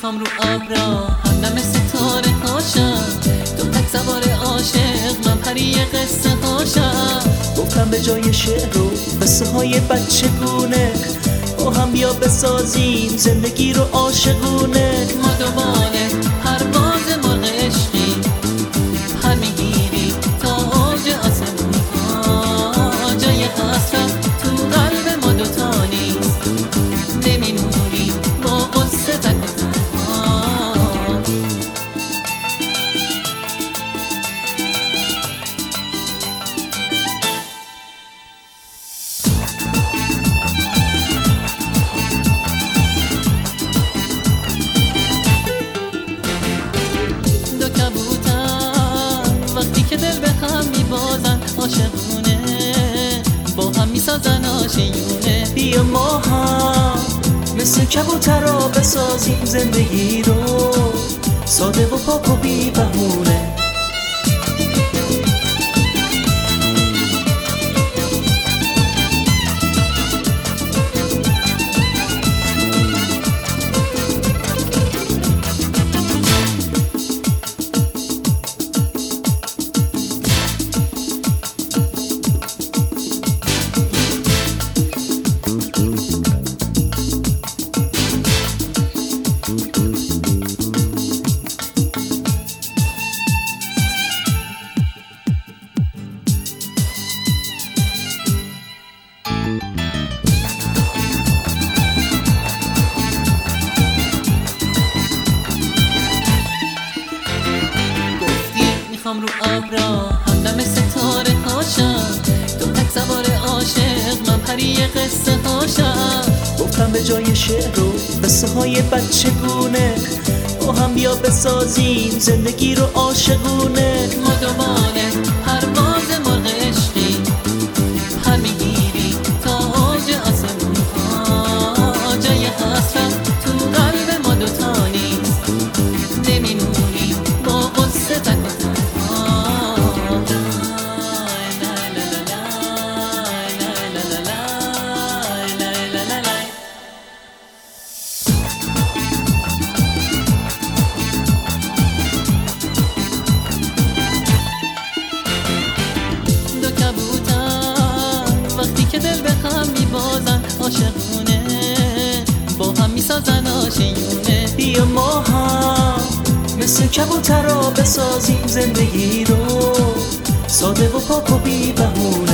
میخوام رو ابرا همدم ستاره هاشم، تو تک سوار عاشق من پری قصه هاشم. گفتم به جای شعر و قصه های بچگونه با هم بیا بسازیم زندگی رو عاشقونه. ما دوباره پرواز مرغ عشقی، پر میگیری تا اوج آسمون ها. جای حسرت تو قلب ما دوتا نیست، نمیمونی با قصه تک و تنها. دو کبوتر وقتی که دل به هم میبازن عاشقونه، با هم میسازن آشیونه. بیا ما هم مثل کبوترها بسازیم زندگی رو ساده و پاک و بی بهونه. میخوام رو ابرا همدم ستاره هاشم، تو تک سوار عاشق من پری قصه هاشم. گفتم به جای شعر و قصه های بچگونه با هم بیا بسازیم زندگی رو عاشقونه. ما دوباره پرواز مرغ عشقی، پر میگیری تا اوج آسمون ها. جای حسرت تو قلب ما دوتا نیست، نمیمونی با قصه تک و تنها. دو کبوتر وقتی که دل به هم میبازن عاشقونه، با هم میسازن آشیونه. بیا ما هم مثل کبوترها بسازیم زندگی رو ساده و پاک و بی بهونه.